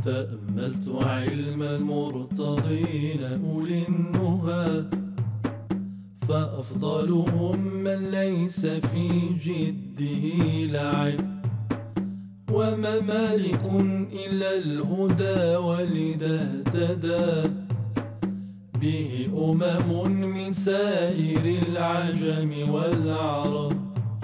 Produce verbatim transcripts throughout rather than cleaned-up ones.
تأملت علم المرتضين أولي النهى، فأفضلهم من ليس في جده لعب، وما مالك إلا الهدى ولذا اهتدى به أمم من سائر العجم والعرب.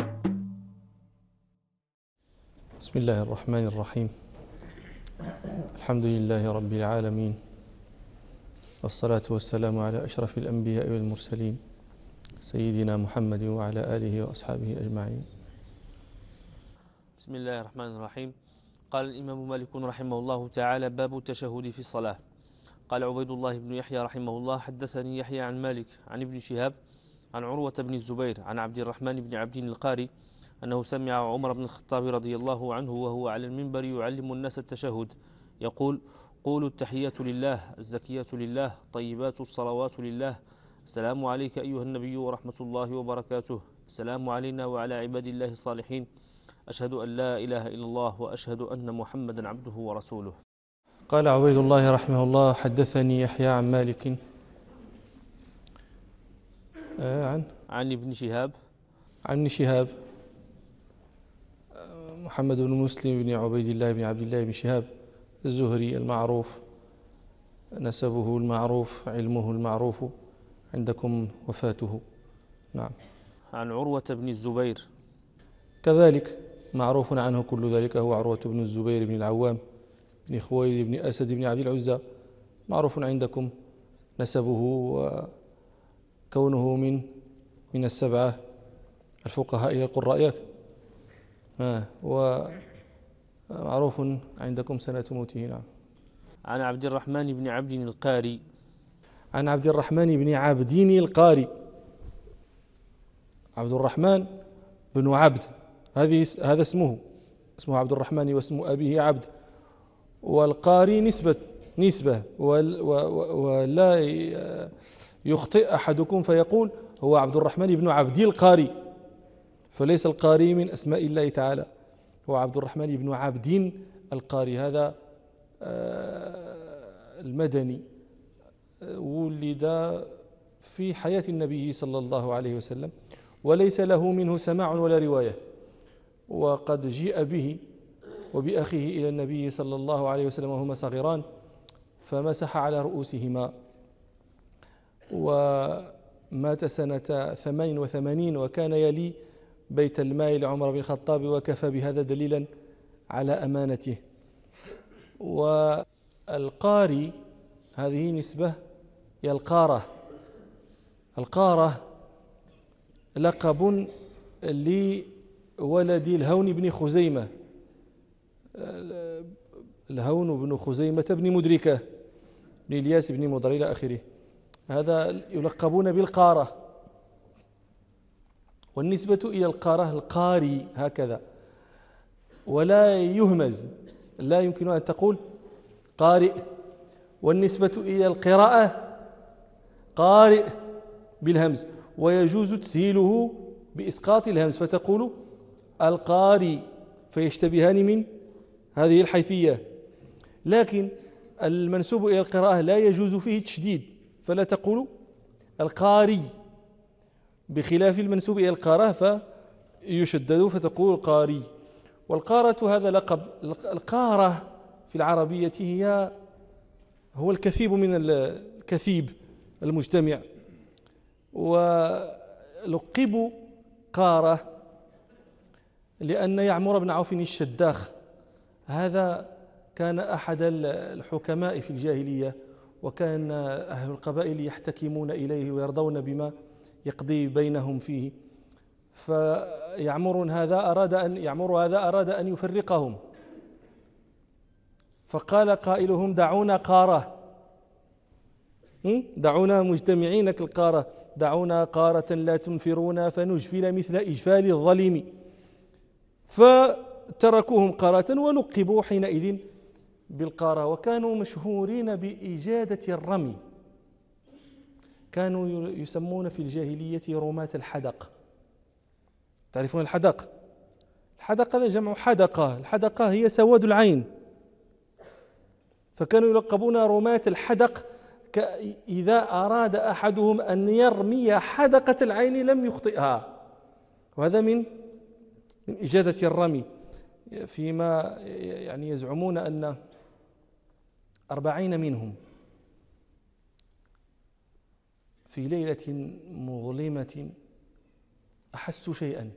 بسم الله الرحمن الرحيم. الحمد لله رب العالمين، والصلاة والسلام على أشرف الأنبياء والمرسلين سيدنا محمد وعلى آله وأصحابه أجمعين. بسم الله الرحمن الرحيم. قال الإمام مالك رحمه الله تعالى: باب التشهد في الصلاة. قال عبيد الله بن يحيى رحمه الله: حدثني يحيى عن مالك عن ابن شهاب عن عروة بن الزبير عن عبد الرحمن بن عبد القاري أنه سمع عمر بن الخطاب رضي الله عنه وهو على المنبر يعلم الناس التشهد يقول: قولوا التحيات لله، الزكيات لله، طيبات الصلوات لله، السلام عليك أيها النبي ورحمة الله وبركاته، السلام علينا وعلى عباد الله الصالحين، أشهد أن لا إله إلا الله وأشهد أن محمدا عبده ورسوله. قال عبيد الله رحمه الله: حدثني يحيى عن مالك عن عن ابن شهاب عن شهاب محمد بن مسلم بن عبيد الله بن عبد الله بن شهاب الزهري المعروف، نسبه المعروف، علمه المعروف، عندكم وفاته. نعم. عن عروة بن الزبير كذلك معروف عنه كل ذلك، هو عروة بن الزبير بن العوام بن خويلد بن أسد بن عبد العزى، معروف عندكم نسبه وكونه من من السبعة الفقهاء إلى القراء، ومعروف عندكم سنة موته. نعم. عن عبد الرحمن بن عبد القاري عن عبد الرحمن بن عبدين القاري. عبد الرحمن بن عبد، هذه هذا اسمه اسمه عبد الرحمن، واسم أبيه عبد، والقاري نسبة نسبة ولا يخطئ أحدكم فيقول هو عبد الرحمن بن عبد القاري، فليس القاري من أسماء الله تعالى، هو عبد الرحمن بن عبد القاري. هذا المدني ولد في حياة النبي صلى الله عليه وسلم، وليس له منه سماع ولا رواية، وقد جيء به وبأخيه إلى النبي صلى الله عليه وسلم وهما صغيران فمسح على رؤوسهما، ومات سنة ثمان وثمانين، وكان يلي بيت المال لعمر بن الخطاب، وكفى بهذا دليلا على أمانته. والقاري هذه نسبة إلى القارة. القارة لقب لولد الهون بن خزيمة، الهون بن خزيمة بن مدركة بن الياس بن مضر إلى آخره، هذا يلقبون بالقارة. والنسبة إلى القارة القاري هكذا، ولا يهمز، لا يمكن أن تقول قارئ. والنسبة إلى القراءة قارئ بالهمز، ويجوز تسهيله بإسقاط الهمز فتقول القاري، فيشتبهان من هذه الحيثية. لكن المنسوب إلى القراءة لا يجوز فيه التشديد، فلا تقول القاري، بخلاف المنسوب إلى القراءة فيشدد فتقول القاري. والقارة هذا لقب. القارة في العربية هي هو الكثيب من الكثيب المجتمع، ولقبوا قارة لأن يعمر بن عوف الشداخ هذا كان أحد الحكماء في الجاهلية، وكان أهل القبائل يحتكمون إليه ويرضون بما يقضي بينهم فيه، فيعمر هذا أراد أن يعمر هذا أراد أن يفرقهم، فقال قائلهم دعونا قارة، دعونا مجتمعين كالقارة، دعونا قارة لا تنفرونا فنجفل مثل إجفال الظلم، فتركوهم قارة ولقبوا حينئذ بالقارة. وكانوا مشهورين بإجادة الرمي، كانوا يسمون في الجاهلية رماة الحدق. تعرفون الحدق؟ الحدق هذا جمع حدقة، الحدقة هي سواد العين، فكانوا يلقبون رماة الحدق، إذا أراد أحدهم أن يرمي حدقة العين لم يخطئها. وهذا من من إجادة الرمي. فيما يعني يزعمون أن أربعين منهم في ليلة مظلمة أحسوا شيئا،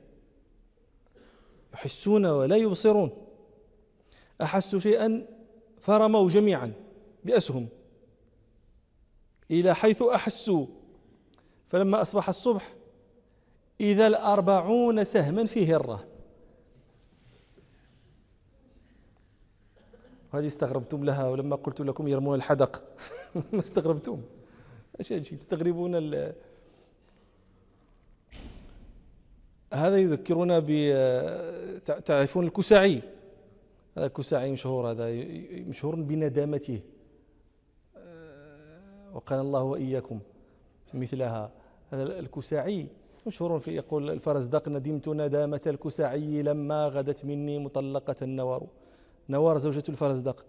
يحسون ولا يبصرون، أحسوا شيئا فرموا جميعا بأسهم إلى حيث أحسوا، فلما أصبح الصبح إذا الأربعون سهما في هرة. هذه استغربتم لها، ولما قلت لكم يرمون الحدق ما استغربتم؟ أشياء تستغربون ال... هذا يذكرنا ب تعرفون الكساعي. هذا الكساعي مشهور، هذا مشهور بندامته، وقال الله وإياكم مثلها. هذا الكساعي مشهور في يقول الفرزدق: ندمت ندامة الكساعي لما غدت مني مطلقة النوار. نوار زوجة الفرزدق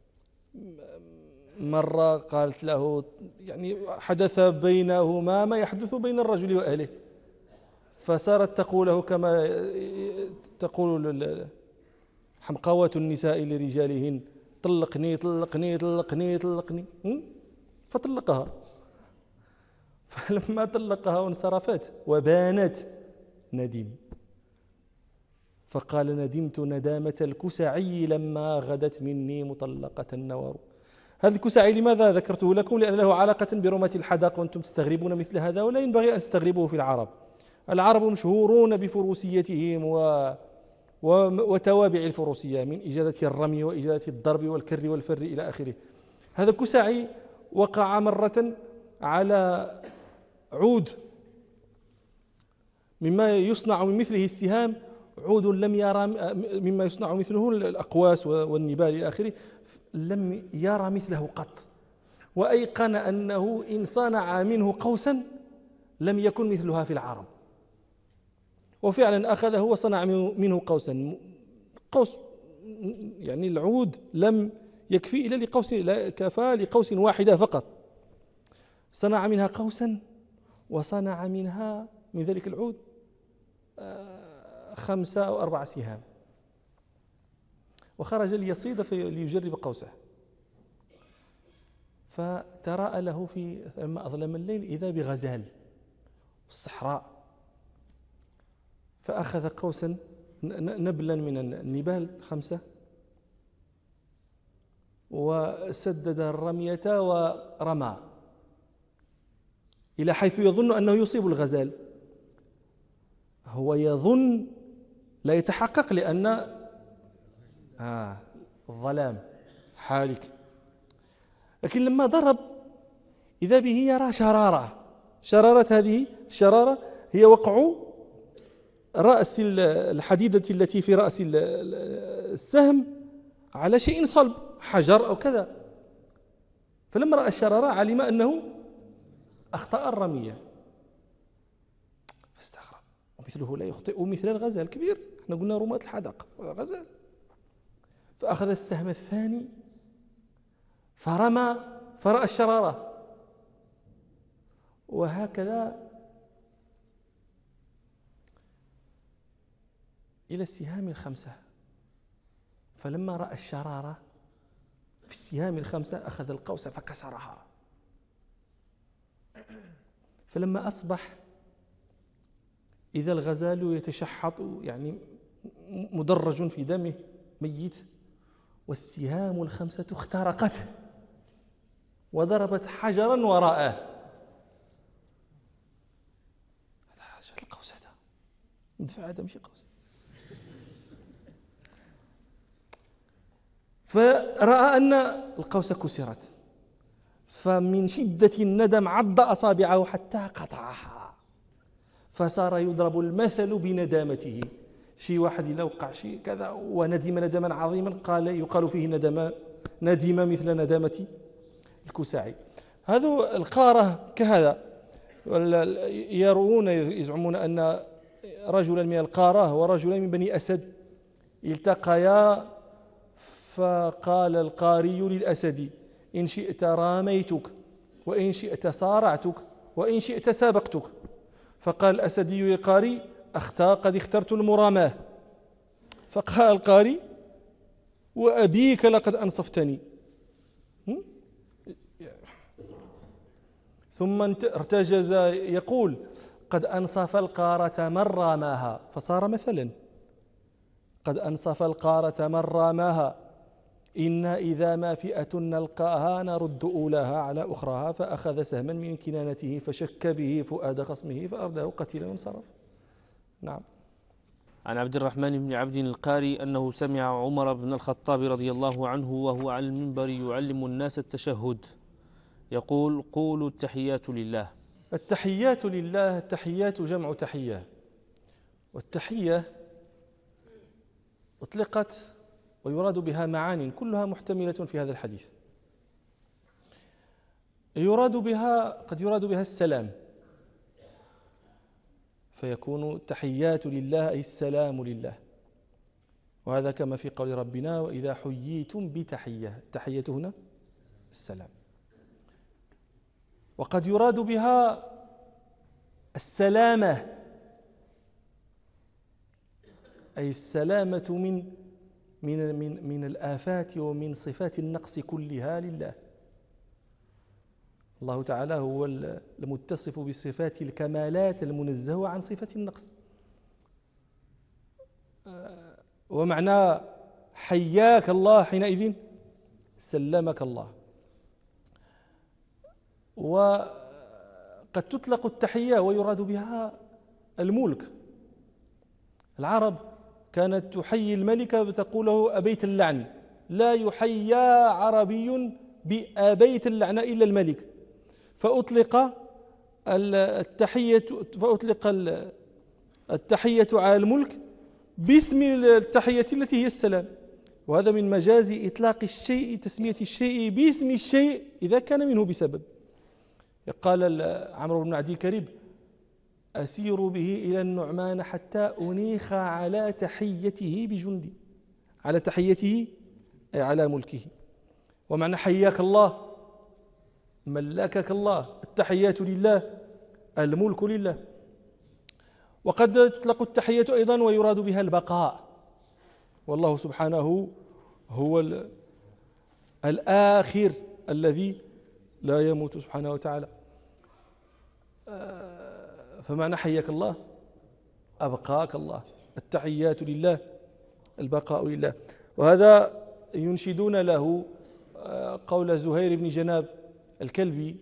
مرة قالت له، يعني حدث بينهما ما يحدث بين الرجل وأهله، فصارت تقوله كما تقول حمقوات النساء لرجالهن: طلقني طلقني طلقني طلقني، فطلقها. فلما طلقها وانصرفت وبانت ندم، فقال: ندمت ندامة الكسعي لما غدت مني مطلقة النوار. هذا الكسعي لماذا ذكرته لكم؟ لأن له علاقة برماة الحدق، وأنتم تستغربون مثل هذا، ولا ينبغي أن تستغربوه في العرب. العرب مشهورون بفروسيتهم و... وتوابع الفروسية، من إجادة الرمي وإجادة الضرب والكر والفر إلى آخره. هذا الكسعي وقع مرة على عود مما يصنع من مثله السهام، عود لم يرى مما يصنع مثله الأقواس والنبال إلى آخره، لم يرى مثله قط، وأيقن أنه إن صنع منه قوسا لم يكن مثلها في العرب. وفعلا أخذه وصنع منه قوسا. قوس يعني العود لم يكفي إلا لقوس، لا كفى لقوس واحدة فقط. صنع منها قوسا، وصنع منها من ذلك العود خمسة أو أربع سهام، وخرج ليصيد ليجرب قوسه. فتراءى له في لما أظلم الليل إذا بغزال الصحراء، فأخذ قوسا نبلا من النبال خمسة، وسدد الرمية ورمى إلى حيث يظن أنه يصيب الغزال. هو يظن، لا يتحقق، لأن آه الظلام حالك. لكن لما ضرب إذا به يرى شرارة. شرارة هذه الشرارة هي وقع رأس الحديدة التي في رأس السهم على شيء صلب، حجر أو كذا. فلما رأى الشرارة علم أنه أخطأ الرمية، فاستغرب. ومثله لا يخطئ مثل الغزال كبير، احنا قلنا رماة الحدق غزال. فأخذ السهم الثاني فرمى فرأى الشرارة، وهكذا إلى السهام الخمسة. فلما رأى الشرارة في السهام الخمسة أخذ القوس فكسرها. فلما أصبح إذا الغزال يتشحط، يعني مدرج في دمه ميت، والسهام الخمسة اخترقت وضربت حجرا وراءه. هذا شو القوس هذا؟ ندفع هذا مش قوس. فرأى أن القوس كسرت، فمن شدة الندم عض أصابعه حتى قطعها، فصار يضرب المثل بندامته. شي واحد إلا وقع شي كذا وندم ندما عظيما قال يقال فيه ندم ندم مثل ندامة الكساعي. هذا القارة كهذا يرون يزعمون أن رجلا من القارة ورجلا من بني أسد التقيا فقال القاري للأسد إن شئت راميتك وإن شئت صارعتك وإن شئت سابقتك. فقال الأسدي للقاري أخطأ، قد اخترت المراماة. فقال القاري وأبيك لقد أنصفتني. ثم ارتجز يقول قد أنصف القارة من راماها، فصار مثلا قد أنصف القارة من راماها، إن إذا ما فئة نلقاها نرد أولاها على أخراها. فأخذ سهما من كنانته فشك به فؤاد خصمه فأرداه قتيلا وانصرف. نعم. عن عبد الرحمن بن عبد القاري أنه سمع عمر بن الخطاب رضي الله عنه وهو على المنبر يعلم الناس التشهد يقول قولوا التحيات لله. التحيات لله، التحيات جمع تحية، والتحية أطلقت ويراد بها معان كلها محتملة في هذا الحديث. يراد بها قد يراد بها السلام، فيكون التحيات لله أي السلام لله، وهذا كما في قول ربنا وإذا حييتم بتحية، التحية هنا السلام. وقد يراد بها السلامة أي السلامة من من من من الآفات ومن صفات النقص كلها لله. الله تعالى هو المتصف بصفات الكمالات المنزه عن صفة النقص. ومعنى حياك الله حينئذ سلمك الله. وقد تطلق التحية ويراد بها الملك. العرب كانت تحيي الملك بتقول له أبيت اللعن، لا يحيى عربي بأبيت اللعن إلا الملك، فأطلق التحية فأطلق التحية على الملك باسم التحية التي هي السلام. وهذا من مجاز إطلاق الشيء، تسمية الشيء باسم الشيء إذا كان منه بسبب. قال عمرو بن عدي كريب أسير به إلى النعمان حتى أنيخ على تحيته بجندي، على تحيته أي على ملكه. ومعنى حياك الله ملكك الله، التحيات لله، الملك لله. وقد تطلق التحية أيضا ويراد بها البقاء، والله سبحانه هو الآخر الذي لا يموت سبحانه وتعالى. فمعنى حياك الله أبقاك الله، التحيات لله البقاء لله. وهذا ينشدون له قول زهير بن جناب الكلبي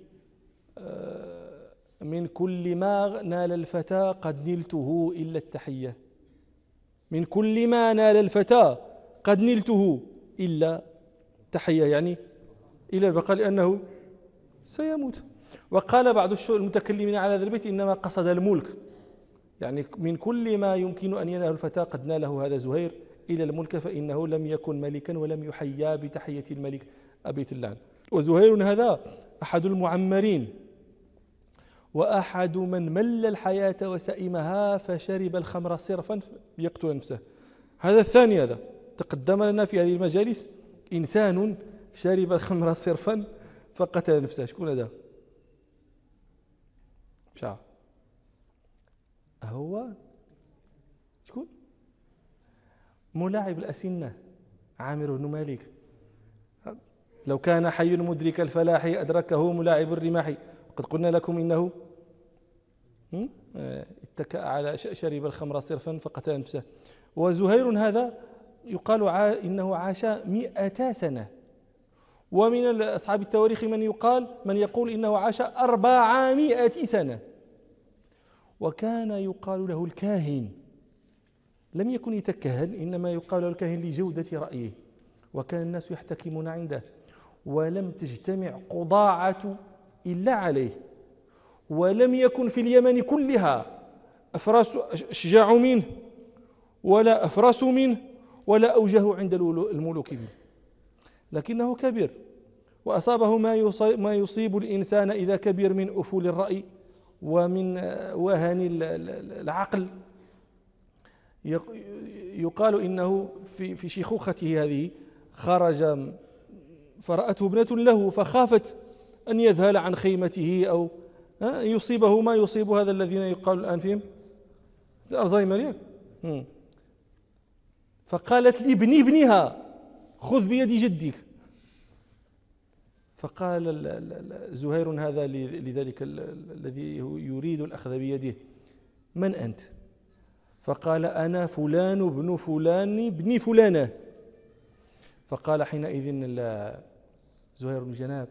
من كل ما نال الفتى قد نلته إلا التحية، من كل ما نال الفتى قد نلته إلا التحية، يعني إلى البقاء لأنه سيموت. وقال بعض المتكلمين على هذا البيت إنما قصد الملك، يعني من كل ما يمكن أن ينال الفتى قد ناله هذا زهير إلى الملك، فإنه لم يكن ملكا ولم يحيى بتحية الملك أبيت اللعن. وزهير هذا أحد المعمرين، وأحد من مل الحياة وسئمها فشرب الخمر صرفا ليقتل نفسه. هذا الثاني، هذا تقدم لنا في هذه المجالس إنسان شرب الخمر صرفا فقتل نفسه. شكون هذا؟ مشاع هو شكون؟ ملاعب الأسنة عامر بن مالك. لو كان حي مدرك الفلاح أدركه ملاعب الرماح. قد قلنا لكم إنه اتكأ على شرب الخمر صرفا فقتل نفسه. وزهير هذا يقال إنه عاش مئة سنة، ومن أصحاب التواريخ من يقال من يقول إنه عاش أربعمائة سنة. وكان يقال له الكاهن، لم يكن يتكهن، إنما يقال له الكاهن لجودة رأيه، وكان الناس يحتكمون عنده، ولم تجتمع قضاعة إلا عليه. ولم يكن في اليمن كلها أفراس أشجع منه ولا أفرس منه ولا أوجه عند الملوك منه، لكنه كبير وأصابه ما يصيب الإنسان إذا كبر من أفول الرأي ومن وهن العقل. يقال إنه في شيخوخته هذه خرج فرأته ابنة له فخافت أن يذهل عن خيمته أو يصيبه ما يصيب هذا الذين يقال الآن فيهم الألزهايمر. فقالت لي ابني ابنها خذ بيد جدك. فقال زهير هذا لذلك الذي يريد الأخذ بيده: من أنت؟ فقال: أنا فلان ابن فلان ابن فلانة. فقال حينئذ زهير بن جناب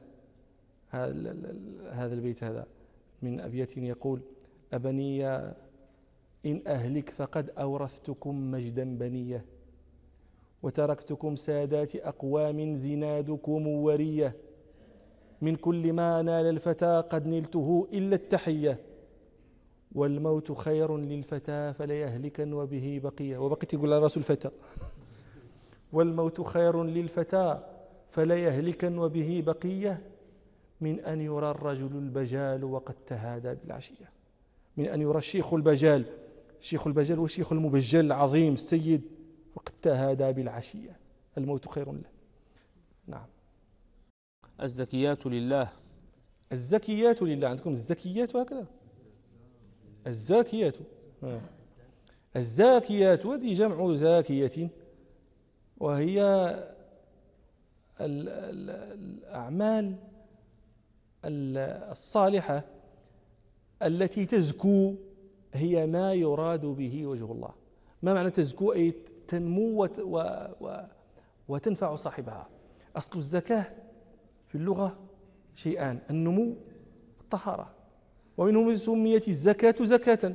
هذا البيت هذا من أبيات يقول: أبني إن أهلك فقد أورثتكم مجدا بنية، وتركتكم سادات أقوام زنادكم ورية، من كل ما نال الفتى قد نلته إلا التحية، والموت خير للفتى فليهلكن وبه بقية. وبقيت يقول على رأس الفتى: والموت خير للفتى فليهلكن وبه بقية، من أن يرى الرجل البجال وقد تهادى بالعشية. من أن يرى الشيخ البجال، الشيخ البجال والشيخ المبجل العظيم السيد وقد تهادى بالعشية، الموت خير له. نعم. الزكيات لله. الزكيات لله. عندكم الزكيات هكذا؟ الزاكيات. الزاكيات هذه جمع زاكية، وهي الأعمال الصالحة التي تزكو، هي ما يراد به وجه الله. ما معنى تزكو؟ أي تنمو وتنفع صاحبها. أصل الزكاة في اللغة شيئان: النمو والطهارة. ومنهم سميت الزكاة زكاة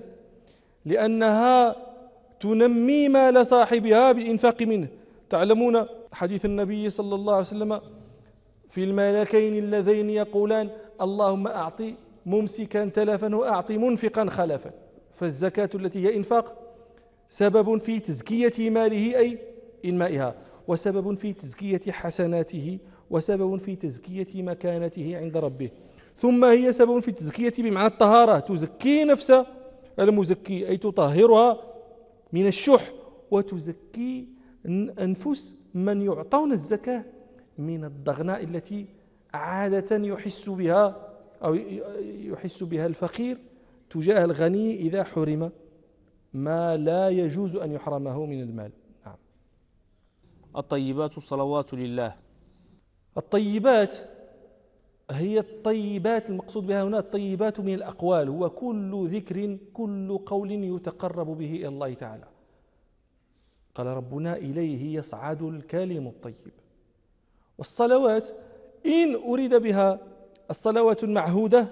لأنها تنمي مال صاحبها بالإنفاق منه. تعلمون حديث النبي صلى الله عليه وسلم في الملكين اللذين يقولان: اللهم أعطي ممسكا تلفا وأعطي منفقا خلفا. فالزكاة التي هي إنفاق سبب في تزكية ماله أي إنمائها، وسبب في تزكية حسناته، وسبب في تزكية مكانته عند ربه. ثم هي سبب في تزكية بمعنى الطهارة، تزكي نفس المزكي أي تطهرها من الشح، وتزكي أنفس من يعطون الزكاة من الضغناء التي عادة يحس بها أو يحس بها الفقير تجاه الغني إذا حرم ما لا يجوز أن يحرمه من المال. نعم. الطيبات الصلوات لله. الطيبات هي الطيبات، المقصود بها هنا الطيبات من الأقوال، هو كل ذكر كل قول يتقرب به إلى الله تعالى. قال ربنا: إليه يصعد الكلم الطيب. والصلوات إن أريد بها الصلوات المعهودة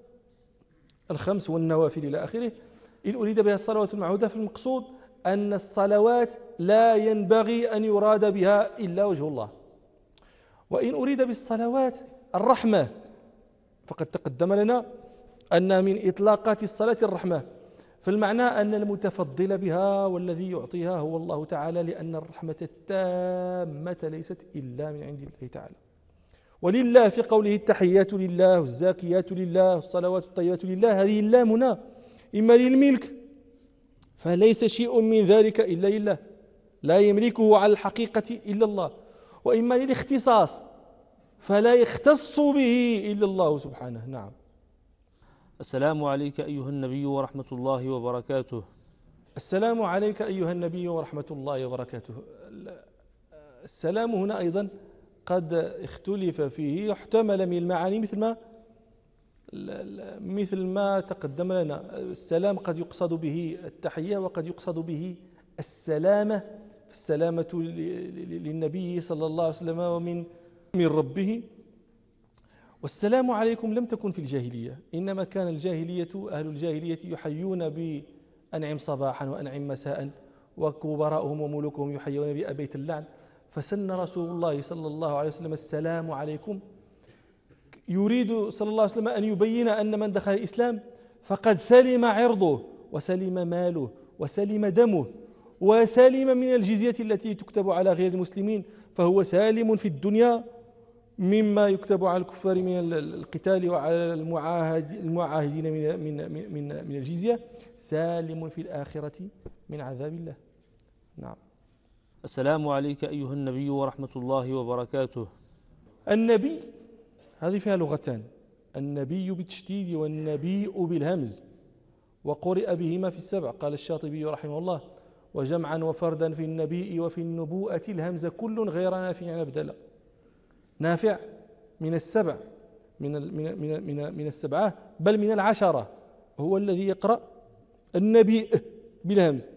الخمس والنوافل إلى آخره، إن أريد بها الصلوات المعهودة فالمقصود أن الصلوات لا ينبغي أن يراد بها إلا وجه الله. وإن أريد بالصلوات الرحمة فقد تقدم لنا أن من إطلاقات الصلاة الرحمة، فالمعنى أن المتفضل بها والذي يعطيها هو الله تعالى، لأن الرحمة التامة ليست إلا من عند الله تعالى. ولله في قوله: التحيات لله والزاكيات لله والصلوات الطيبات لله، هذه اللام هنا إما للملك فليس شيء من ذلك إلا لله، لا يملكه على الحقيقة إلا الله، وإما للاختصاص فلا يختص به إلا الله سبحانه. نعم. السلام عليك أيها النبي ورحمة الله وبركاته. السلام عليك أيها النبي ورحمة الله وبركاته. السلام هنا أيضا قد اختلف فيه، يحتمل من المعاني مثل ما مثل ما تقدم لنا. السلام قد يقصد به التحية وقد يقصد به السلامة، السلامة للنبي صلى الله عليه وسلم ومن من ربه. والسلام عليكم لم تكن في الجاهلية، إنما كان الجاهلية أهل الجاهلية يحيون بأنعم صباحا وأنعم مساء، وكبراءهم وملوكهم يحيون بأبيت اللعن. فسن رسول الله صلى الله عليه وسلم السلام عليكم، يريد صلى الله عليه وسلم أن يبين أن من دخل الإسلام فقد سلم عرضه وسلم ماله وسلم دمه وسلم من الجزية التي تكتب على غير المسلمين، فهو سالم في الدنيا مما يكتب على الكفار من القتال وعلى المعاهد المعاهدين من من من من الجزية، سالم في الآخرة من عذاب الله. نعم. السلام عليك أيها النبي ورحمة الله وبركاته. النبي هذه فيها لغتان، النبي بالتشديد والنبيء بالهمز، وقرئ بهما في السبع. قال الشاطبي رحمه الله: وجمعا وفردا في النبيء وفي النبوءة الهمز كل غير نافع أبدلا. نافع من السبع، من من من من, من السبعة، بل من العشرة، هو الذي يقرأ النبيء بالهمز.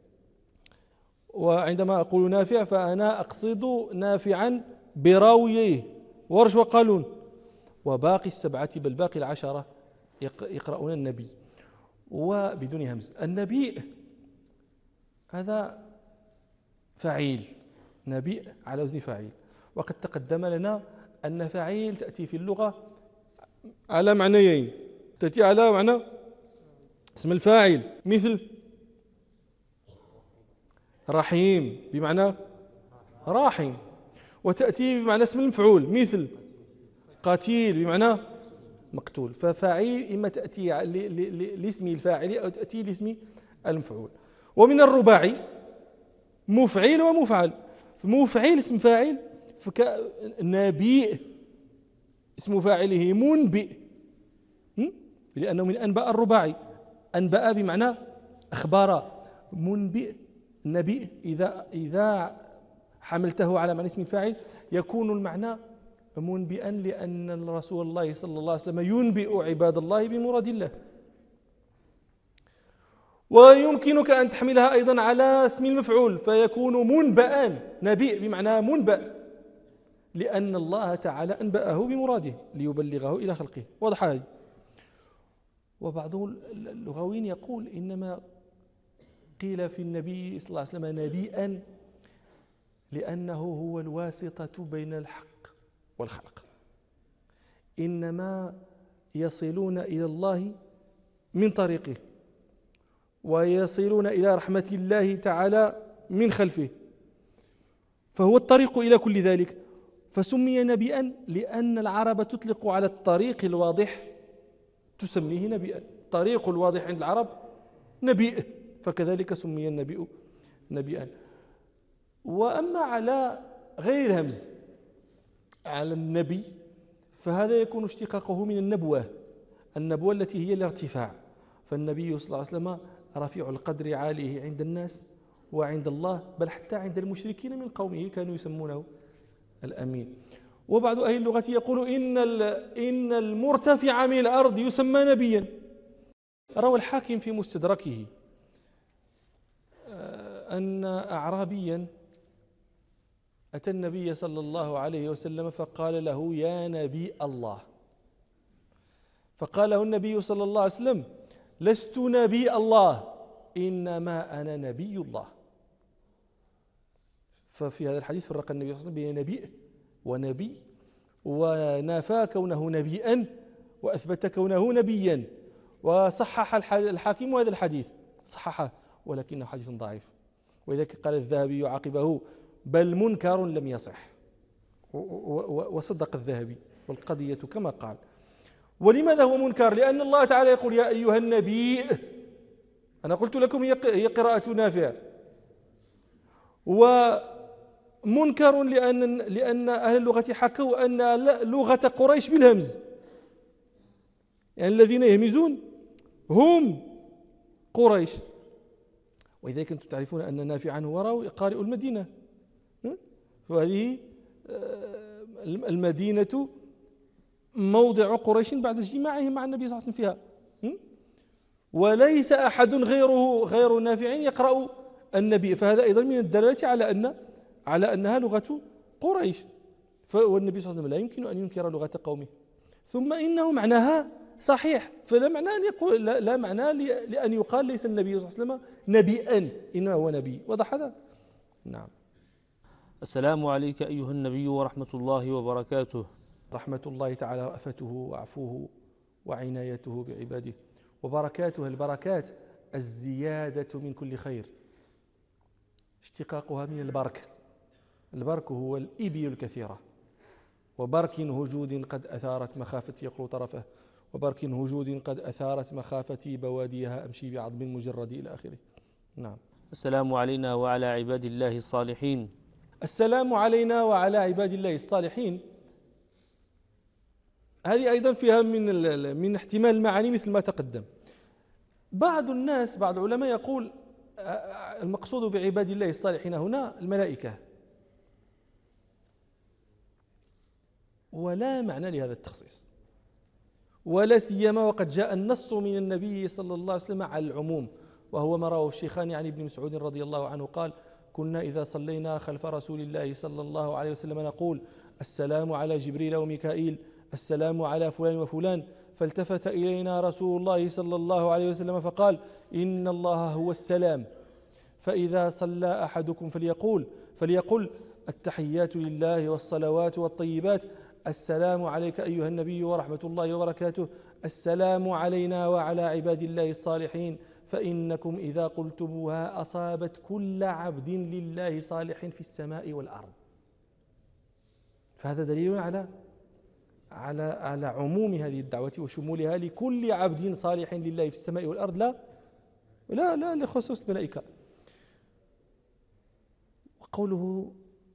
وعندما أقول نافع فأنا أقصد نافعا براويه ورش وقالون، وباقي السبعة بل باقي العشرة يقرؤون النبي وبدون همز. النبي هذا فعيل، نبي على وزن فعيل، وقد تقدم لنا أن فعيل تأتي في اللغة على معنيين، تأتي على معنى اسم الفاعل مثل رحيم بمعنى راحم، وتأتي بمعنى اسم المفعول مثل قتيل بمعنى مقتول. ففاعل إما تأتي لاسم الفاعل أو تأتي لاسم المفعول. ومن الرباعي مفعيل ومفعل. مفعيل اسم فاعل، نبيء اسم فاعله منبئ، لأنه من أنباء الرباعي، أنباء بمعنى أخبار، منبئ نبيء إذا إذا حملته على معنى اسم الفاعل يكون المعنى منبئا، لأن رسول الله صلى الله عليه وسلم ينبئ عباد الله بمراد الله. ويمكنك أن تحملها أيضا على اسم المفعول فيكون منبئا، نبيء بمعنى منبأ، لأن الله تعالى أنبأه بمراده ليبلغه إلى خلقه. واضح هذه. وبعض اللغويين يقول إنما قيل في النبي صلى الله عليه وسلم نبيئا لأنه هو الواسطة بين الحق والخلق، إنما يصلون إلى الله من طريقه ويصلون إلى رحمة الله تعالى من خلفه، فهو الطريق إلى كل ذلك. فسمي نبيئا لأن العرب تطلق على الطريق الواضح تسميه نبيئا، طريق الواضح عند العرب نبيئ، فكذلك سمي النبي نبيئا. وأما على غير الهمز على النبي فهذا يكون اشتقاقه من النبوة، النبوة التي هي الارتفاع. فالنبي صلى الله عليه وسلم رفيع القدر عاليه عند الناس وعند الله، بل حتى عند المشركين من قومه كانوا يسمونه الأمين. وبعض أهل اللغة يقول إن إن المرتفع من الأرض يسمى نبيا. روى الحاكم في مستدركه أن أعرابيا أتى النبي صلى الله عليه وسلم فقال له: يا نبي الله. فقال له النبي صلى الله عليه وسلم: لست نبي الله، إنما أنا نبي الله. ففي هذا الحديث فرق النبي صلى الله عليه وسلم بين نبي ونبي، ونافى كونه نبيا وأثبت كونه نبيا، وصحح الحاكم هذا الحديث، صححه ولكنه حديث ضعيف. ولذلك قال الذهبي عقبه: بل منكر لم يصح، وصدق الذهبي والقضية كما قال. ولماذا هو منكر؟ لأن الله تعالى يقول: يا أيها النبي. أنا قلت لكم هي قراءة نافع. ومنكر لأن لأن أهل اللغة حكوا أن لغة قريش بالهمز، يعني الذين يهمزون هم قريش. وإذا كنتم تعرفون أن نافعا هو قارئ المدينة، فهذه المدينة موضع قريش بعد اجتماعهم مع النبي صلى الله عليه وسلم فيها، وليس أحد غيره غير نافع يقرأ النبي، فهذا أيضا من الدلالة على أن على أنها لغة قريش. والنبي صلى الله عليه وسلم لا يمكن أن ينكر لغة قومه. ثم إنه معناها صحيح، فلا معنى أن يقول لا, لا معنى لأن يقال ليس النبي صلى الله عليه وسلم نبيا، إنما هو نبي. وضح هذا؟ نعم. السلام عليك أيها النبي ورحمة الله وبركاته. رحمة الله تعالى رأفته وعفوه وعنايته بعباده، وبركاته البركات الزيادة من كل خير، اشتقاقها من البرك. البرك هو الإبل الكثيرة، وبرك هجود قد أثارت مخافتي يقول طرفه، وبرك هجود قد أثارت مخافتي بواديها أمشي بعظم مجرد إلى آخره. نعم. السلام علينا وعلى عباد الله الصالحين. السلام علينا وعلى عباد الله الصالحين هذه أيضا فيها من من احتمال المعاني مثل ما تقدم. بعض الناس بعض العلماء يقول المقصود بعباد الله الصالحين هنا الملائكة، ولا معنى لهذا التخصيص، ولا سيما وقد جاء النص من النبي صلى الله عليه وسلم على العموم، وهو ما رواه الشيخان عن ابن مسعود رضي الله عنه قال: كنا إذا صلينا خلف رسول الله صلى الله عليه وسلم نقول: السلام على جبريل وميكائيل، السلام على فلان وفلان، فالتفت إلينا رسول الله صلى الله عليه وسلم فقال: إن الله هو السلام، فإذا صلى أحدكم فليقول فليقل التحيات لله والصلوات والطيبات، السلام عليك أيها النبي ورحمة الله وبركاته، السلام علينا وعلى عباد الله الصالحين، فإنكم إذا قلتموها أصابت كل عبد لله صالح في السماء والأرض. فهذا دليل على على على عموم هذه الدعوة وشمولها لكل عبد صالح لله في السماء والأرض، لا لا لا لخصوص الملائكة. وقوله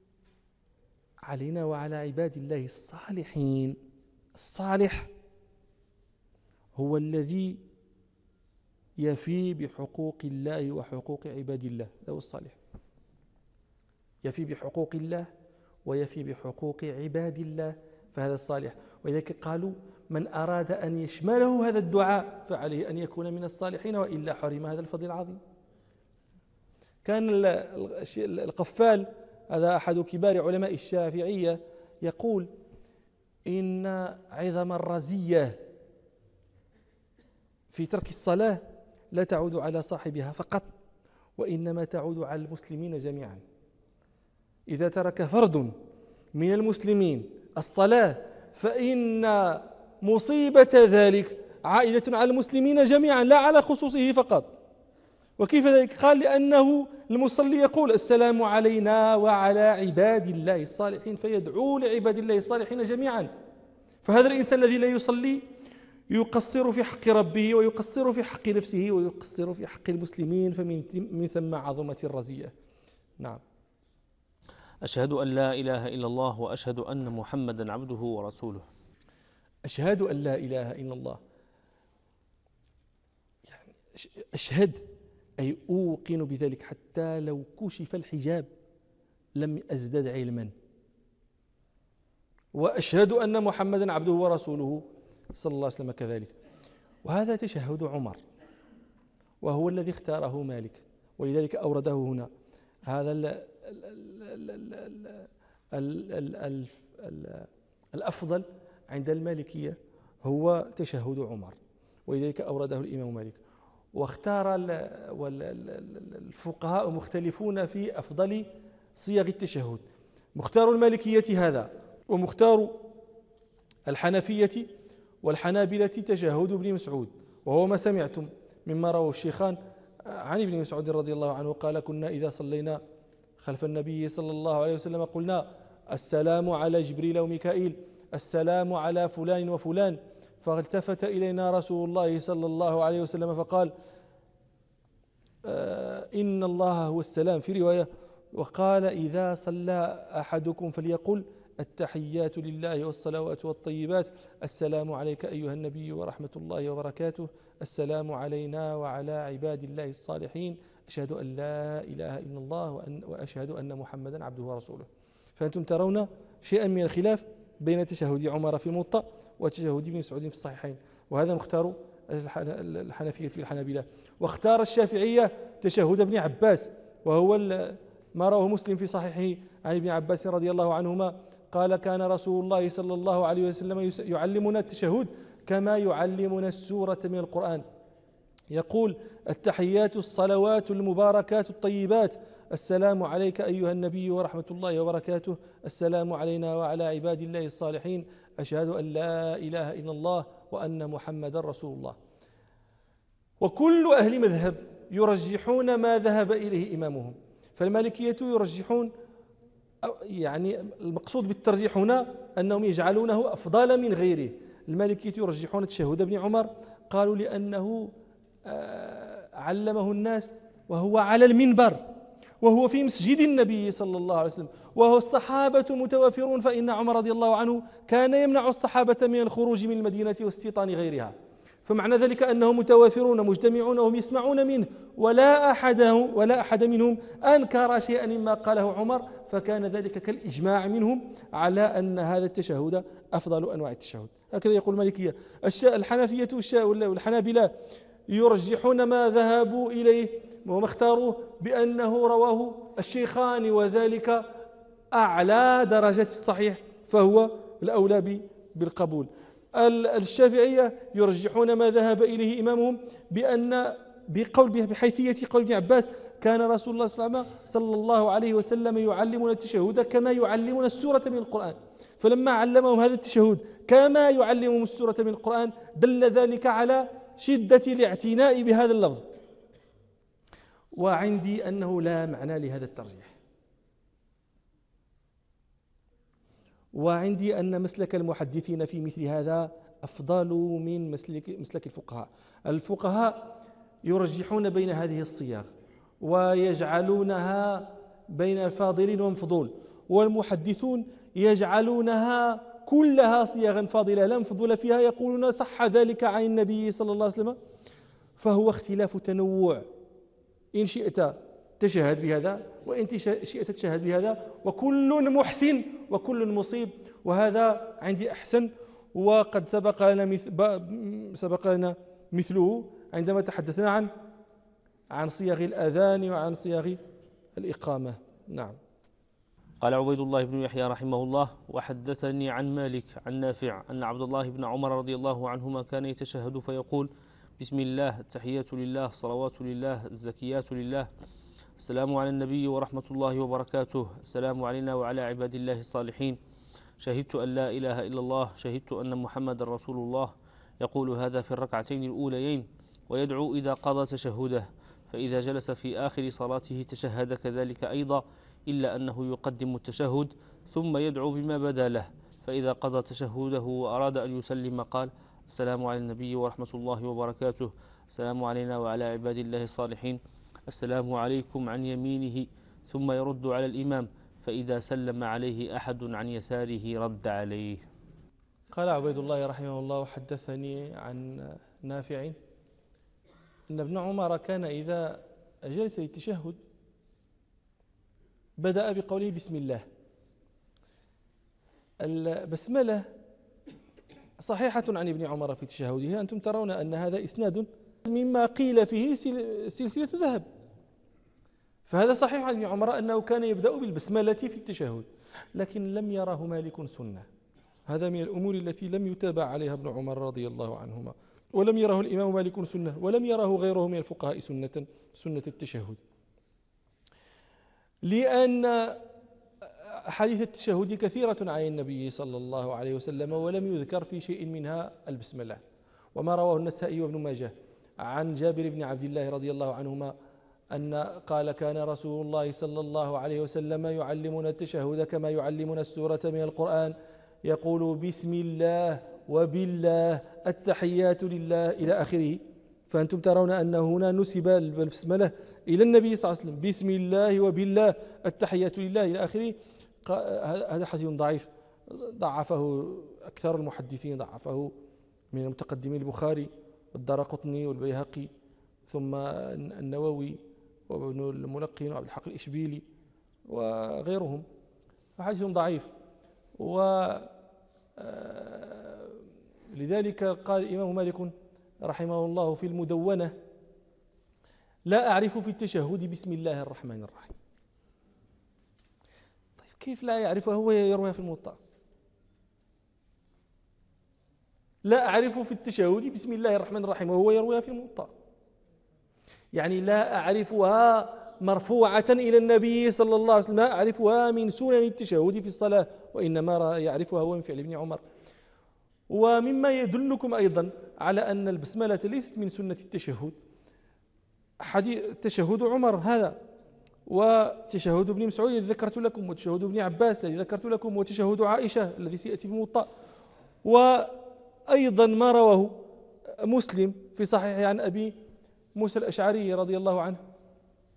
علينا وعلى عباد الله الصالحين، الصالح هو الذي يفي بحقوق الله وحقوق عباد الله، هو الصالح، يفي بحقوق الله ويفي بحقوق عباد الله، فهذا الصالح. ولذلك قالوا من أراد أن يشمله هذا الدعاء فعليه أن يكون من الصالحين، وإلا حرم هذا الفضل العظيم. كان القفال هذا أحد كبار علماء الشافعية يقول: إن عظم الرزية في ترك الصلاة لا تعود على صاحبها فقط، وإنما تعود على المسلمين جميعا. إذا ترك فرد من المسلمين الصلاة فإن مصيبة ذلك عائدة على المسلمين جميعا لا على خصوصه فقط. وكيف ذلك؟ قال: لأنه المصلي يقول السلام علينا وعلى عباد الله الصالحين، فيدعو لعباد الله الصالحين جميعا. فهذا الإنسان الذي لا يصلي يقصر في حق ربه ويقصر في حق نفسه ويقصر في حق المسلمين، فمن ثم عظمة الرزية. نعم. أشهد أن لا إله إلا الله وأشهد أن محمدا عبده ورسوله. أشهد أن لا إله إلا الله، يعني أشهد أي أوقن بذلك حتى لو كشف الحجاب لم أزدد علما. وأشهد أن محمدا عبده ورسوله صلى الله عليه وسلم كذلك. وهذا تشهد عمر، وهو الذي اختاره مالك، ولذلك أورده هنا. هذا ال ال ال ال ال ال ال الأفضل عند المالكية هو تشهد عمر، ولذلك أورده الإمام مالك. واختار الفقهاء مختلفون في أفضل صيغ التشهد. مختار المالكية هذا، ومختار الحنفية والحنابلة تشهد ابن مسعود، وهو ما سمعتم مما رواه الشيخان عن ابن مسعود رضي الله عنه قال: كنا إذا صلينا خلف النبي صلى الله عليه وسلم قلنا: السلام على جبريل وميكائيل، السلام على فلان وفلان، فالتفت إلينا رسول الله صلى الله عليه وسلم فقال: إن الله هو السلام، في رواية وقال: إذا صلى أحدكم فليقل التحيات لله والصلوات والطيبات، السلام عليك أيها النبي ورحمة الله وبركاته، السلام علينا وعلى عباد الله الصالحين، أشهد أن لا إله إلا الله وأن وأشهد أن محمدا عبده ورسوله. فأنتم ترون شيئا من الخلاف بين تشهد عمر في الموطأ وتشهد ابن مسعود في الصحيحين، وهذا مختار الحنفية والحنابلة. واختار الشافعية تشهد ابن عباس، وهو ما رواه مسلم في صحيحه عن ابن عباس رضي الله عنهما قال: كان رسول الله صلى الله عليه وسلم يعلمنا التشهد كما يعلمنا السورة من القرآن، يقول: التحيات الصلوات المباركات الطيبات، السلام عليك أيها النبي ورحمة الله وبركاته، السلام علينا وعلى عباد الله الصالحين، أشهد أن لا إله إلا الله وأن محمدا رسول الله. وكل أهل مذهب يرجحون ما ذهب إليه إمامهم، فالمالكية يرجحون، يعني المقصود بالترجيح هنا أنهم يجعلونه أفضل من غيره. المالكية يرجحون تشهد ابن عمر، قالوا لأنه علمه الناس وهو على المنبر وهو في مسجد النبي صلى الله عليه وسلم وهو الصحابة متوافرون، فإن عمر رضي الله عنه كان يمنع الصحابة من الخروج من المدينة واستيطان غيرها، فمعنى ذلك أنهم متوافرون مجتمعون وهم يسمعون منه، ولا أحد ولا أحد منهم أنكر شيئا مما قاله عمر، فكان ذلك كالإجماع منهم على أن هذا التشهد أفضل أنواع التشهد. هكذا يقول المالكية. الحنفية والحنابلة يرجحون ما ذهبوا إليه وما اختاروه بأنه رواه الشيخان، وذلك أعلى درجة الصحيح فهو الأولى بالقبول. الشافعية يرجحون ما ذهب إليه إمامهم بأن بقول بحيثية قول ابن عباس كان رسول الله صلى الله عليه وسلم يعلمنا التشهد كما يعلمنا السورة من القرآن، فلما علمهم هذا التشهد كما يعلمهم السورة من القرآن دل ذلك على شدة الاعتناء بهذا اللفظ. وعندي أنه لا معنى لهذا الترجيح، وعندي أن مسلك المحدثين في مثل هذا أفضل من مسلك, مسلك الفقهاء. الفقهاء يرجحون بين هذه الصيغ ويجعلونها بين الفاضل والمفضول، والمحدثون يجعلونها كلها صيغا فاضلة لا مفضول فيها، يقولون صح ذلك عن النبي صلى الله عليه وسلم. فهو اختلاف تنوع، إن شئت تشهد بهذا وإن شئت تشهد بهذا، وكل محسن وكل مصيب، وهذا عندي أحسن. وقد سبق لنا مثل سبق لنا مثله عندما تحدثنا عن عن صيغ الأذان وعن صيغ الإقامة. نعم. قال عبيد الله بن يحيى رحمه الله: وحدثني عن مالك عن نافع أن عبد الله بن عمر رضي الله عنهما كان يتشهد فيقول: بسم الله، التحيات لله، الصلوات لله، الزكيات لله، السلام على النبي ورحمة الله وبركاته، السلام علينا وعلى عباد الله الصالحين، شهدت أن لا إله إلا الله، شهدت أن محمد رسول الله. يقول هذا في الركعتين الأوليين، ويدعو إذا قضى تشهده، فإذا جلس في آخر صلاته تشهد كذلك أيضا، إلا أنه يقدم التشهد ثم يدعو بما بدا له، فإذا قضى تشهده وأراد أن يسلم قال: السلام على النبي ورحمة الله وبركاته، السلام علينا وعلى عباد الله الصالحين، السلام عليكم عن يمينه، ثم يرد على الإمام، فإذا سلم عليه أحد عن يساره رد عليه. قال عبيد الله رحمه الله: حدثني عن نافع أن ابن عمر كان إذا جلس للتشهد بدأ بقوله بسم الله. البسملة صحيحة عن ابن عمر في تشهده، أنتم ترون أن هذا إسناد مما قيل فيه سلسلة ذهب، فهذا صحيح عن ابن عمر أنه كان يبدأ بالبسملة في التشهد، لكن لم يره مالك سنة. هذا من الأمور التي لم يتابع عليها ابن عمر رضي الله عنهما، ولم يره الإمام مالك سنة، ولم يره غيره من الفقهاء سنة سنة التشهد، لأن أحاديث التشهد كثيرة عن النبي صلى الله عليه وسلم، ولم يذكر في شيء منها البسملة. وما رواه النسائي وابن ماجه عن جابر بن عبد الله رضي الله عنهما أن قال: كان رسول الله صلى الله عليه وسلم يعلمنا التشهد كما يعلمنا السورة من القرآن، يقول: بسم الله وبالله، التحيات لله، إلى آخره. فأنتم ترون أن هنا نسب البسملة إلى النبي صلى الله عليه وسلم: بسم الله وبالله، التحيات لله، إلى آخره. هذا حديث ضعيف، ضعفه أكثر المحدثين، ضعفه من المتقدمين البخاري والدارقطني والبيهقي ثم النووي وابن الملقن وعبد الحق الإشبيلي وغيرهم، حديث ضعيف. ولذلك قال الإمام مالك رحمه الله في المدونة: لا أعرف في التشهد بسم الله الرحمن الرحيم. طيب كيف لا يعرفها هو يرويها في الموطأ؟ لا أعرف في التشهد بسم الله الرحمن الرحيم وهو يرويها في الموطأ، يعني لا أعرفها مرفوعة إلى النبي صلى الله عليه وسلم، لا أعرفها من سنن التشهد في الصلاة، وإنما يعرفها هو من فعل ابن عمر. ومما يدلكم أيضا على أن البسملة ليست من سنة التشهد حديث تشهد عمر هذا، وتشهد ابن مسعود الذي ذكرت لكم، وتشهد ابن عباس الذي ذكرت لكم، وتشهد عائشة الذي سيأتي في الموطأ، وأيضا ما رواه مسلم في صحيح عن أبي موسى الأشعري رضي الله عنه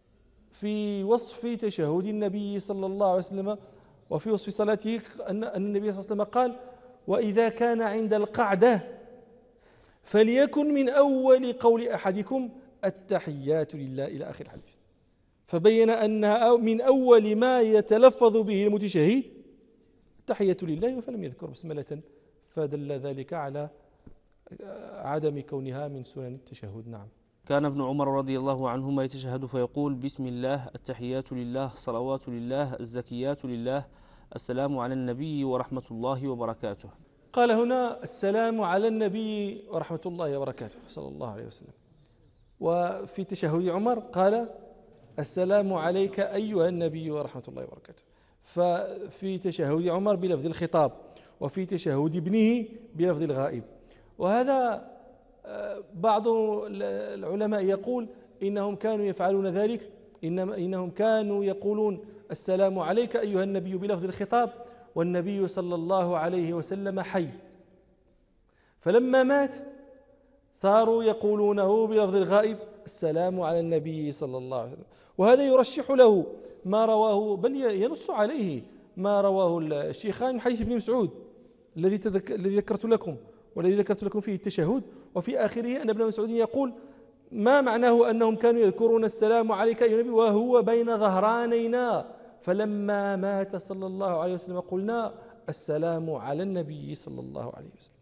في وصف تشهد النبي صلى الله عليه وسلم وفي وصف صلاته أن النبي صلى الله عليه وسلم قال: وإذا كان عند القعدة فليكن من أول قول أحدكم التحيات لله إلى آخر الحديث. فبين أنها من أول ما يتلفظ به المتشهد التحية لله، فلم يذكر بسملة، فدل ذلك على عدم كونها من سنن التشهد. نعم. كان ابن عمر رضي الله عنهما يتشهد فيقول: بسم الله، التحيات لله، صلوات لله، الزكيات لله، السلام على النبي ورحمة الله وبركاته. قال هنا السلام على النبي ورحمة الله وبركاته صلى الله عليه وسلم. وفي تشهد عمر قال: السلام عليك أيها النبي ورحمة الله وبركاته. ففي تشهد عمر بلفظ الخطاب، وفي تشهد ابنه بلفظ الغائب. وهذا بعض العلماء يقول إنهم كانوا يفعلون ذلك، إنما إنهم كانوا يقولون السلام عليك أيها النبي بلفظ الخطاب والنبي صلى الله عليه وسلم حي، فلما مات صاروا يقولونه بلفظ الغائب السلام على النبي صلى الله عليه وسلم. وهذا يرشح له ما رواه، بل ينص عليه ما رواه الشيخان من حديث ابن مسعود الذي الذي ذكرت لكم والذي ذكرت لكم فيه التشهد، وفي آخره أن ابن مسعود يقول: ما معناه أنهم كانوا يذكرون السلام عليك أيها النبي وهو بين ظهرانينا، فلما مات صلى الله عليه وسلم قلنا السلام على النبي صلى الله عليه وسلم.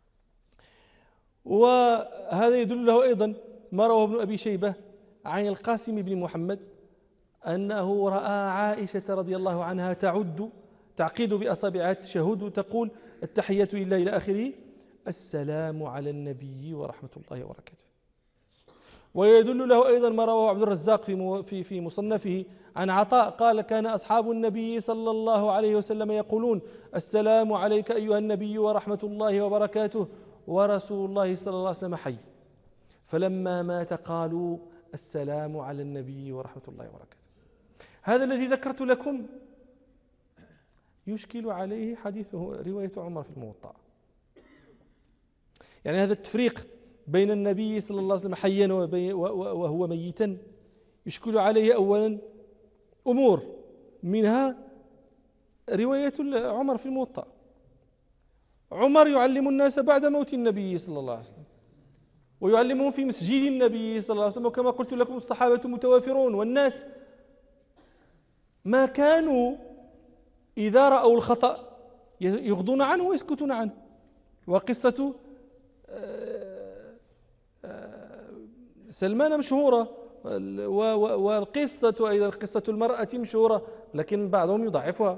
وهذا يدل له أيضا ما رواه ابن أبي شيبة عن القاسم بن محمد أنه رأى عائشة رضي الله عنها تعد تعقيد بأصابعها التشهد وتقول التحية لله إلى آخره السلام على النبي ورحمة الله وبركاته. ويدل له أيضا ما رواه عبد الرزاق في في في مصنفه عن عطاء قال: كان أصحاب النبي صلى الله عليه وسلم يقولون السلام عليك أيها النبي ورحمة الله وبركاته ورسول الله صلى الله عليه وسلم حي، فلما مات قالوا السلام على النبي ورحمة الله وبركاته. هذا الذي ذكرت لكم يشكل عليه حديثه رواية عمر في الموطأ. يعني هذا التفريق بين النبي صلى الله عليه وسلم حيا وهو ميتا يشكل عليه أولا أمور، منها رواية عمر في الموطأ. عمر يعلم الناس بعد موت النبي صلى الله عليه وسلم، ويعلمهم في مسجد النبي صلى الله عليه وسلم، وكما قلت لكم الصحابة متوافرون، والناس ما كانوا إذا رأوا الخطأ يغضون عنه ويسكتون عنه. وقصة سلمان مشهورة، والقصة أيضا قصة المرأة مشهورة، لكن بعضهم يضعفها.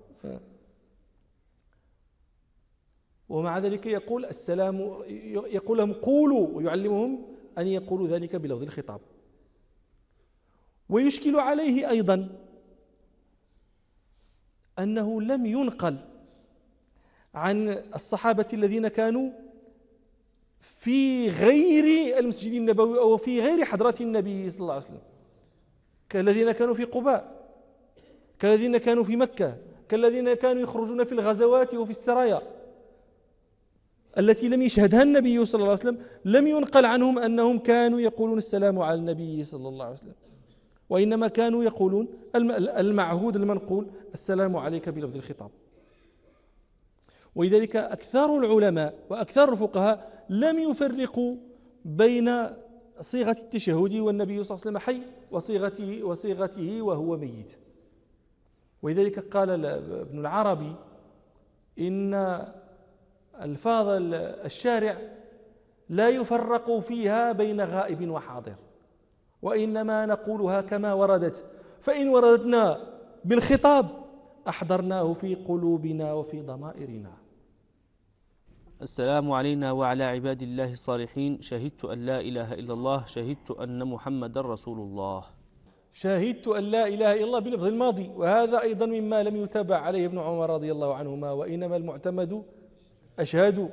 ومع ذلك يقول السلام، يقول لهم قولوا، ويعلمهم أن يقولوا ذلك بلفظ الخطاب. ويشكل عليه أيضا أنه لم ينقل عن الصحابة الذين كانوا في غير المسجد النبوي أو في غير حضرة النبي صلى الله عليه وسلم، كالذين كانوا في قباء، كالذين كانوا في مكة، كالذين كانوا يخرجون في الغزوات وفي السرايا التي لم يشهدها النبي صلى الله عليه وسلم، لم ينقل عنهم أنهم كانوا يقولون السلام على النبي صلى الله عليه وسلم، وإنما كانوا يقولون المعهود المنقول السلام عليك بلفظ الخطاب. ولذلك أكثر العلماء وأكثر الفقهاء لم يفرقوا بين صيغة التشهد والنبي صلى الله عليه وسلم حي وصيغته, وصيغته وهو ميت. ولذلك قال ابن العربي إن الفاظ الشارع لا يفرق فيها بين غائب وحاضر، وإنما نقولها كما وردت، فإن وردنا بالخطاب أحضرناه في قلوبنا وفي ضمائرنا. السلام علينا وعلى عباد الله الصالحين، شهدت أن لا إله إلا الله، شهدت أن محمد رسول الله. شهدت أن لا إله إلا الله بلفظ الماضي، وهذا أيضا مما لم يتابع عليه ابن عمر رضي الله عنهما، وإنما المعتمد أشهد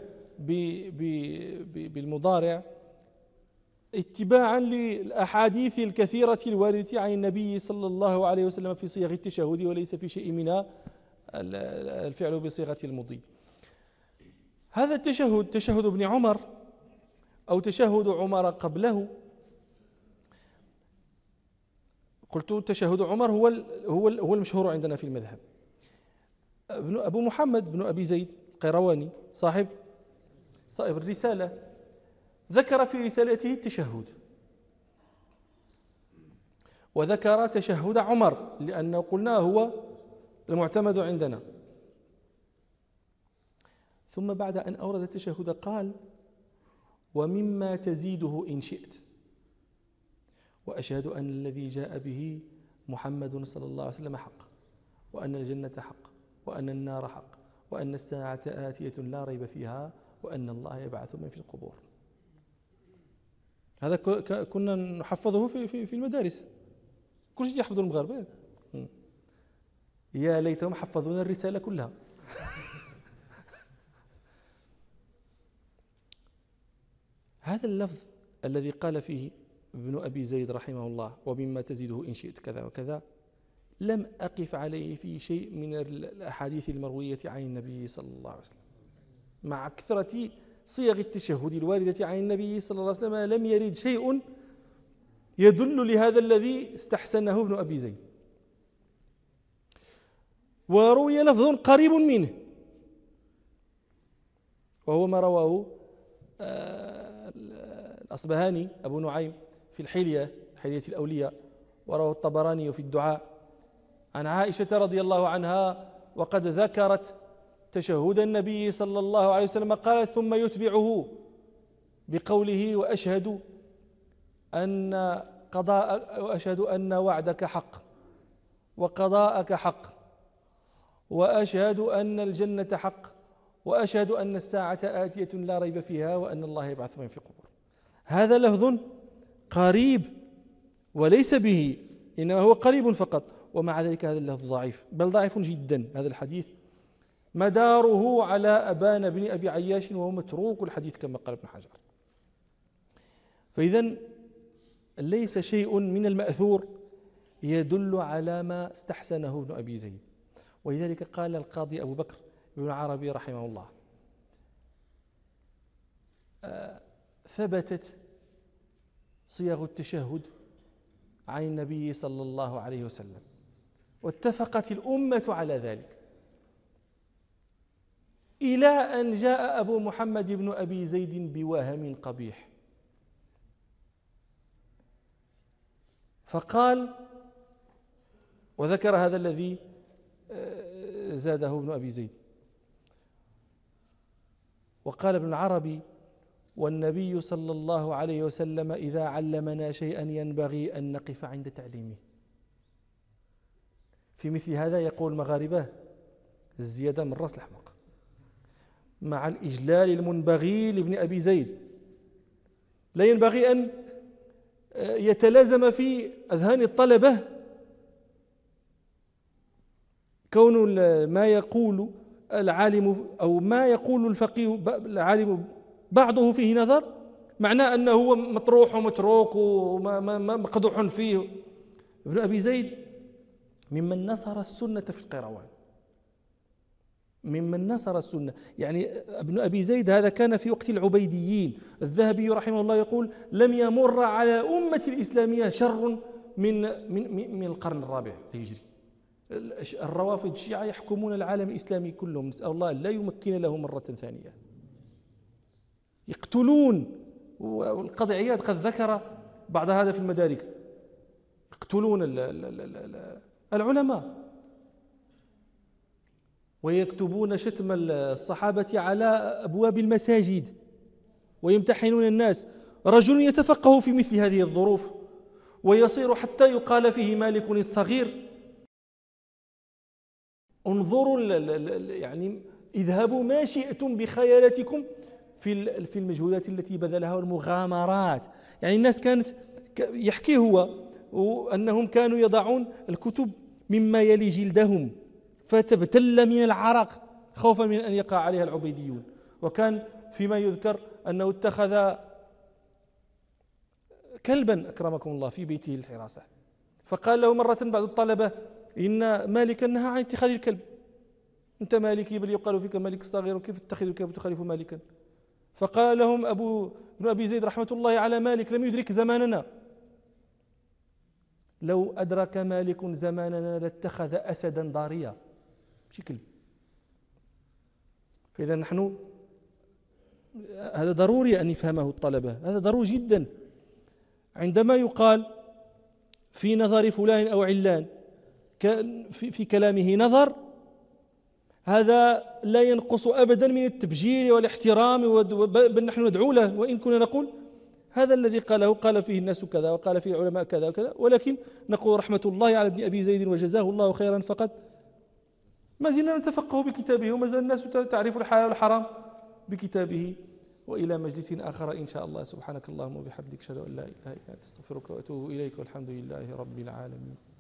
بالمضارع اتباعا للأحاديث الكثيرة الواردة عن النبي صلى الله عليه وسلم في صيغ التشهد، وليس في شيء منها الفعل بصيغة المضي. هذا التشهد تشهد ابن عمر أو تشهد عمر قبله، قلت تشهد عمر هو هو هو المشهور عندنا في المذهب. ابن أبو محمد بن أبي زيد القيرواني صاحب صاحب الرسالة ذكر في رسالته التشهد، وذكر تشهد عمر لأنه قلنا هو المعتمد عندنا. ثم بعد أن أورد التشهد قال: ومما تزيده إن شئت، وأشهد أن الذي جاء به محمد صلى الله عليه وسلم حق، وأن الجنة حق، وأن النار حق، وأن الساعة آتية لا ريب فيها، وأن الله يبعث من في القبور. هذا كنا نحفظه في في في المدارس، كل شيء يحفظه المغاربة. يا ليتهم حفظونا الرسالة كلها. هذا اللفظ الذي قال فيه ابن أبي زيد رحمه الله: ومما تزيده إن شئت كذا وكذا، لم أقف عليه في شيء من الأحاديث المروية عن النبي صلى الله عليه وسلم. مع كثرة صيغ التشهد الواردة عن النبي صلى الله عليه وسلم لم يرد شيء يدل لهذا الذي استحسنه ابن أبي زيد. وروي لفظ قريب منه، وهو ما رواه الأصبهاني أبو نعيم في الحلية حلية الأولياء، ورواه الطبراني في الدعاء عن عائشة رضي الله عنها، وقد ذكرت تشهد النبي صلى الله عليه وسلم، قالت: ثم يتبعه بقوله: وأشهد أن قضاء وأشهد أن وعدك حق، وقضاءك حق، وأشهد أن الجنة حق، وأشهد أن الساعة آتية لا ريب فيها، وأن الله يبعث من في القبور. هذا لفظ قريب وليس به، إنما هو قريب فقط، ومع ذلك هذا اللفظ ضعيف، بل ضعيف جدا. هذا الحديث مداره على أبان بن أبي عياش، وهو متروك الحديث كما قال ابن حجر. فإذا ليس شيء من المأثور يدل على ما استحسنه ابن أبي زيد. ولذلك قال القاضي أبو بكر بن عربي رحمه الله: ثبتت صيغ التشهد عن النبي صلى الله عليه وسلم، واتفقت الأمة على ذلك، إلى أن جاء أبو محمد بن أبي زيد بوهم قبيح، فقال، وذكر هذا الذي زاده ابن أبي زيد، وقال ابن العربي: والنبي صلى الله عليه وسلم إذا علمنا شيئا ينبغي أن نقف عند تعليمه. في مثل هذا يقول المغاربة: الزيادة من رأس الحمق، مع الإجلال المنبغي لابن أبي زيد لا ينبغي أن يتلازم في أذهان الطلبة كون ما يقول العالم أو ما يقول الفقيه العالم بعضه فيه نظر، معناه أنه هو مطروح ومتروك ومقدوح فيه. ابن أبي زيد ممن نصر السنة في القيروان، ممن نصر السنة. يعني ابن أبي زيد هذا كان في وقت العبيديين. الذهبي رحمه الله يقول: لم يمر على أمة الإسلامية شر من من من القرن الرابع الهجري. الروافض الشيعة يحكمون العالم الإسلامي كلهم، نسأل الله لا يمكن لهم مرة ثانية، يقتلون. والقاضي عياض قد ذكر بعض هذا في المدارك، يقتلون العلماء ويكتبون شتم الصحابة على أبواب المساجد ويمتحنون الناس. رجل يتفقه في مثل هذه الظروف ويصير حتى يقال فيه مالك الصغير. انظروا يعني اذهبوا ما شئتم بخيالاتكم في في المجهودات التي بذلها والمغامرات. يعني الناس كانت يحكي هو أنهم كانوا يضعون الكتب مما يلي جلدهم فتبتل من العرق خوفا من أن يقع عليها العبيديون. وكان فيما يذكر أنه اتخذ كلبا أكرمكم الله في بيته الحراسة، فقال له مرة بعض الطلبة: إن مالكا نهى عن اتخاذ الكلب، أنت مالكي بل يقال فيك مالك الصغير، وكيف تتخذ الكلب وتخالف مالكا؟ فقال لهم أبو ابن أبي زيد رحمة الله على مالك: لم يدرك زماننا، لو أدرك مالك زماننا لاتخذ أسدا ضاريا بشكل. فإذا نحن هذا ضروري أن يفهمه الطلبة، هذا ضروري جدا. عندما يقال في نظر فلان أو علان في كلامه نظر، هذا لا ينقص أبدا من التبجيل والاحترام، بل نحن ندعو له، وإن كنا نقول هذا الذي قاله قال فيه الناس كذا وقال فيه العلماء كذا وكذا، ولكن نقول رحمة الله على ابن أبي زيد وجزاه الله خيرا، فقط ما زلنا نتفقه بكتابه، وما زال الناس تعرف الحلال والحرام بكتابه. وإلى مجلس آخر إن شاء الله. سبحانك اللهم وبحمدك أشهد أن لا إله إلا أنت أستغفرك وأتوب إليك، والحمد لله رب العالمين.